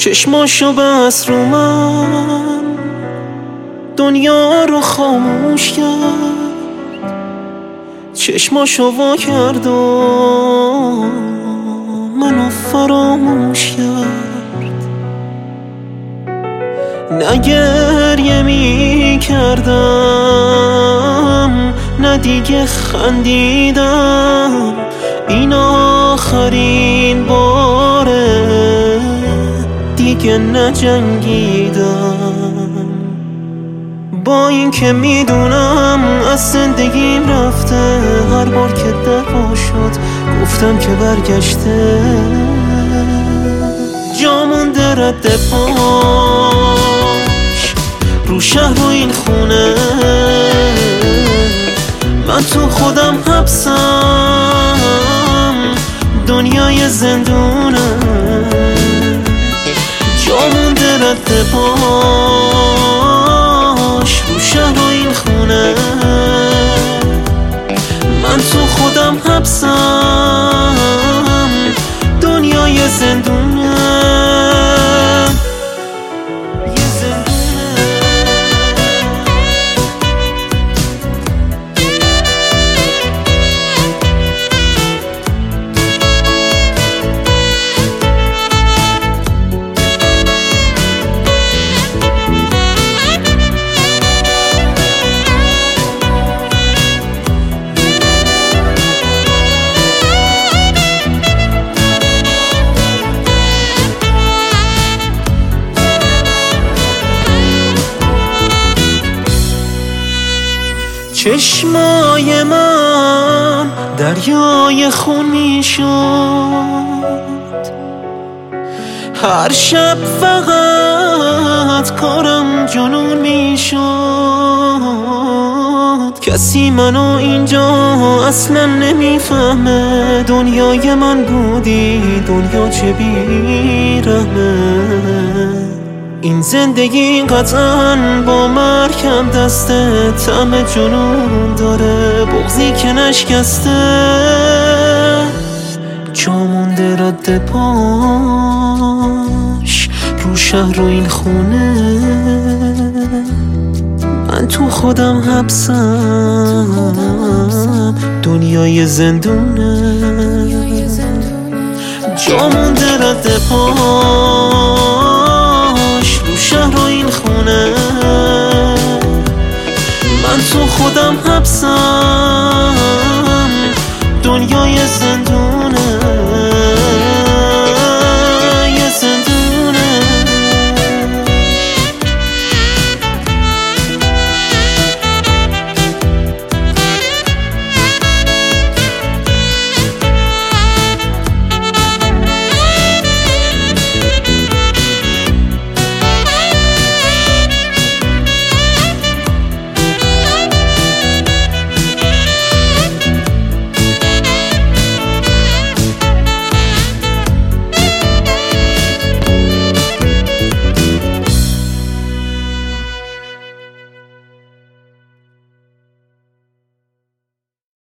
چشماشو بس رو من، دنیا رو خاموش کرد. چشماشو وا کرد و منو فراموش کرد. نه گریه می کردم نه دیگه خندیدم، این آخرین باره دیگه نجنگیدم. با این که میدونم از زندگیم رفته، هر بار که در وا شد گفتم که برگشته. جا مونده رد پاش رو شهر و این خونه، من تو خودم حبسم، دنیای زندونه. جا مونده رد پاش رو شهر و این خونه، من تو خودم حبسم، دنیای زندونه. چشمای من دریای خون میشد، هر شب فقط کارم جنون میشد. کسی منو اینجا اصلا نمیفهمه، دنیای من بودی دنیا چه بیرحمه. این زندگی قطعاً با مرکم دسته، طعم جنون داره بغضی که نشکسته. جا مونده رد پاش رو شهر و این خونه، من تو خودم حبسم، دنیای زندونه. جا مونده رد پاش